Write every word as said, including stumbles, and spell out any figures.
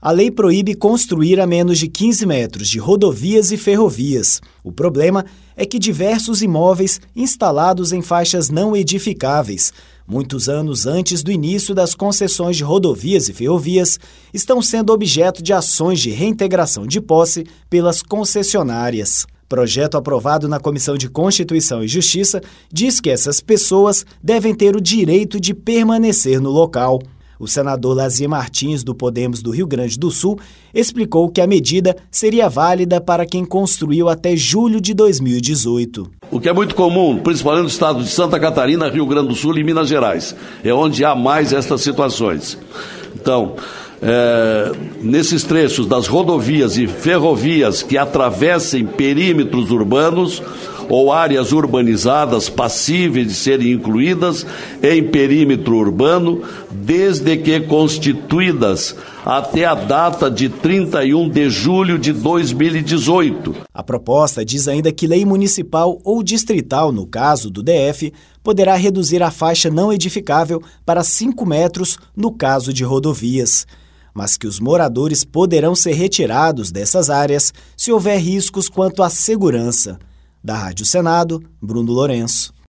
A lei proíbe construir a menos de quinze metros de rodovias e ferrovias. O problema é que diversos imóveis instalados em faixas não edificáveis, muitos anos antes do início das concessões de rodovias e ferrovias, estão sendo objeto de ações de reintegração de posse pelas concessionárias. Projeto aprovado na Comissão de Constituição e Justiça diz que essas pessoas devem ter o direito de permanecer no local. O senador Lazier Martins, do Podemos do Rio Grande do Sul, explicou que a medida seria válida para quem construiu até julho de dois mil e dezoito. O que é muito comum, principalmente no estado de Santa Catarina, Rio Grande do Sul e Minas Gerais, é onde há mais estas situações. Então, é, nesses trechos das rodovias e ferrovias que atravessem perímetros urbanos ou áreas urbanizadas passíveis de serem incluídas em perímetro urbano, desde que constituídas até a data de trinta e um de julho de dois mil e dezoito. A proposta diz ainda que lei municipal ou distrital, no caso do D F, poderá reduzir a faixa não edificável para cinco metros no caso de rodovias, mas que os moradores poderão ser retirados dessas áreas se houver riscos quanto à segurança. Da Rádio Senado, Bruno Lourenço.